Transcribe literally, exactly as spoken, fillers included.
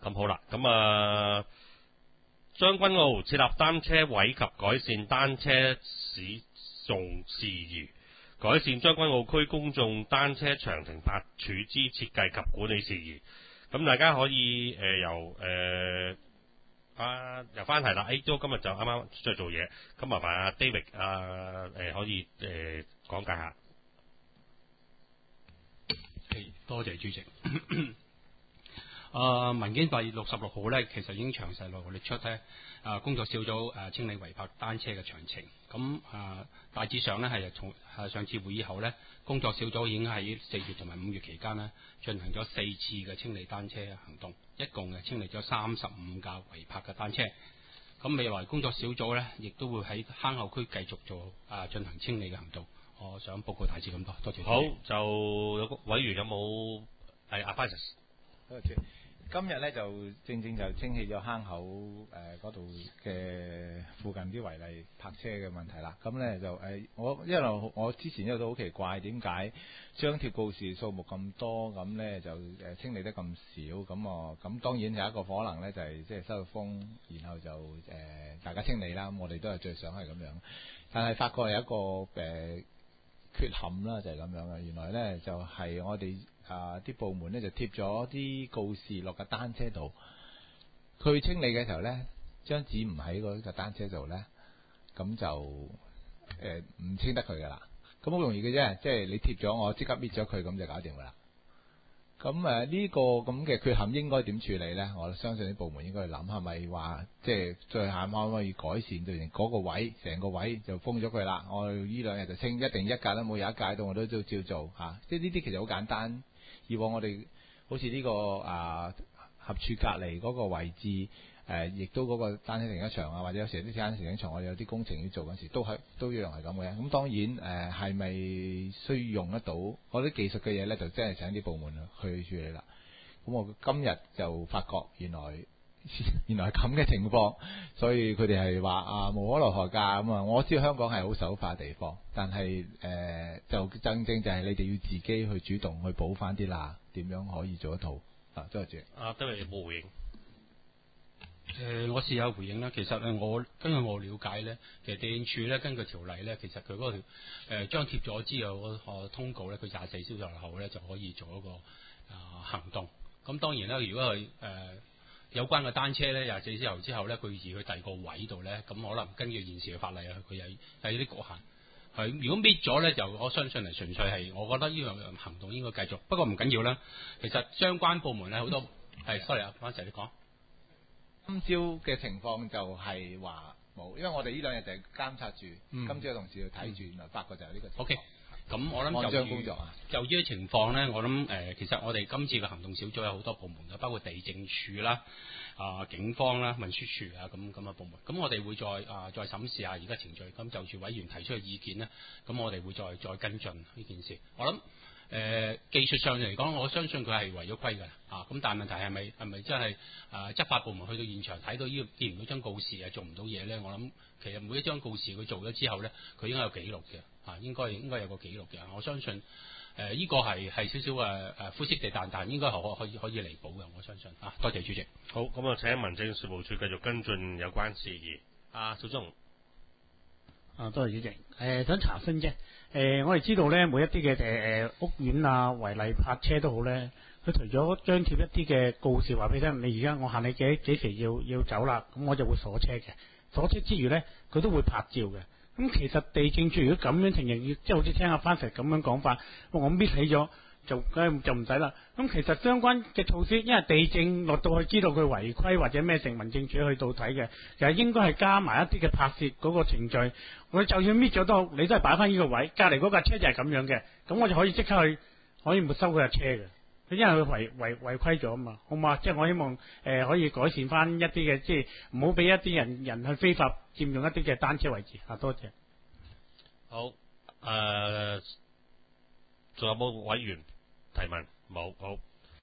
咁好啦，咁啊將軍澳設立單車位及改善單車使用事宜，改善將軍澳區公眾單車長停泊處之設計及管理事宜。咁大家可以誒、呃、由誒啊由翻題啦。A 都今日就啱啱出去做嘢，咁麻煩阿 David 啊誒、呃、可以誒、呃、講解下。 多謝主席。啊，文件第六十六號咧，其實已經詳細羅列出咧啊工作小組誒、啊、清理違泊單車嘅詳情。咁啊大致上咧係從啊上次會議後咧，工作小組已經喺四月同埋五月期間呢進行咗四次嘅清理單車行動，一共嘅清理咗三十五架違泊嘅單車。咁未來工作小組咧，亦都會喺坑口區繼續做啊進行清理嘅行動。我想報告大致咁多，多謝。 好，就有個委員有冇係阿 Francis？ 多謝。今日咧就正正就清起咗坑口誒嗰度嘅附近啲違例泊車嘅問題啦。咁咧就誒、呃、我因為我之前一路都好奇怪，點解張貼告示數目咁多，咁咧就誒清理得咁少？咁啊咁當然有一個可能咧，就係即係收到風，然後就誒、呃、大家清理啦。咁我哋都係最想係咁樣，但係發覺有一個誒、呃、缺陷啦，就係、是、咁樣嘅。原來咧就係、是、我哋。啊！啲部門咧就貼咗啲告示落架單車度，佢清理嘅時候咧，張紙唔喺嗰架單車度咧，咁就誒唔、呃、清得佢噶啦。咁好容易嘅啫，即係你貼咗，我即刻搣咗佢，咁就搞掂噶啦。咁誒呢個咁嘅缺陷應該點處理咧？我相信啲部門應該去諗，係咪話即係最下可唔可以改善到嗰個位，成個位就封咗佢啦？我呢兩日就清，一定一屆都冇，有一屆到我都都照做嚇、啊。即係呢啲其實好簡單。以往我哋好似呢、這個啊合署隔離嗰個位置，誒、呃、亦都嗰個單車停車場啊，或者有時啲單車停車場我哋有啲工程要做嗰陣時，都係都一樣係咁嘅。咁當然誒係咪需要用得到？我啲技術嘅嘢咧，就真係請啲部門去處理啦。咁我今日就發覺原來原來係咁嘅情況，所以佢哋係話啊無可奈何㗎咁啊！我知道香港係好守法地方，但係誒、呃、就正正就係你哋要自己去主動去補翻啲罅，點樣可以做得到啊？多謝。啊， 都係冇回應。 誒、呃，我試下回應啦。其實咧，我根據我了解咧，其實地政處咧根據條例咧，其實佢嗰條誒張貼咗之後嗰個通告咧，佢廿四小時後咧就可以做一個啊、呃、行動。咁當然啦，如果係誒。呃有關嘅單車咧，廿四小時之後咧，佢移去第二個位度咧，咁可能根據現時嘅法例啊，佢有係有啲局限。係如果搣咗咧，就我相信係純粹係，我覺得呢樣行動應該繼續。不過唔緊要啦。其實相關部門咧好多係、嗯、，sorry 啊，翻成你講。 今朝嘅情況就係話冇，因為我哋呢兩日就係監察住，嗯、今朝嘅同事去睇住，原來發覺就係呢個情況。O K。咁我諗就工作啊， 就呢啲情況咧，我諗誒、呃，其實我哋今次嘅行動小組有好多部門嘅，包括地政處啦、啊、呃、警方啦、運輸處啊咁咁嘅部門。咁我哋會再啊、呃、再審視下而家程序。咁就住委員提出嘅意見咧，咁我哋會再再跟進呢件事。我諗誒、呃、技術上嚟講，我相信佢係違咗規㗎啊。咁但係問題係咪係咪真係啊執法部門去到現場睇到呢、這個見唔到張告示啊做唔到嘢咧？我諗其實每一張告示佢做咗之後咧，佢應該有記錄嘅。啊，應該應該有個記錄嘅，我相信誒呢、呃這個係係少少誒誒灰色地帶，但應該可可以可以彌補嘅，我相信啊。多謝主席。 好，咁啊請民政事務處繼續跟進有關事宜。啊，小鐘。 啊，多謝主席。誒、呃、想查詢啫。誒、呃、我哋知道咧，每一啲嘅誒誒屋苑啊違例泊車都好咧，佢除咗張貼一啲嘅告示話俾你聽，你而家我限你幾幾時要要走啦，咁我就會鎖車嘅。鎖車之餘咧，佢都會拍照嘅。咁其實地政處如果咁樣情形，要即係好似聽阿番石咁樣講法，我搣起咗就梗就唔使啦。咁其實相關嘅措施，因為地政落到去知道佢違規或者咩成，民政處去到睇嘅，其實應該係加埋一啲嘅拍攝嗰個程序。我就算搣咗都好，你都係擺翻呢個位，隔離嗰架車就係咁樣嘅，咁我就可以即刻去可以沒收嗰架車嘅。因為佢違違違規咗啊嘛，好嘛？即係我希望誒、呃、可以改善翻一啲嘅，即係唔好俾一啲人人去非法佔用一啲嘅單車位置啊！多謝。 好，誒、呃，仲有冇委員提問？冇，好。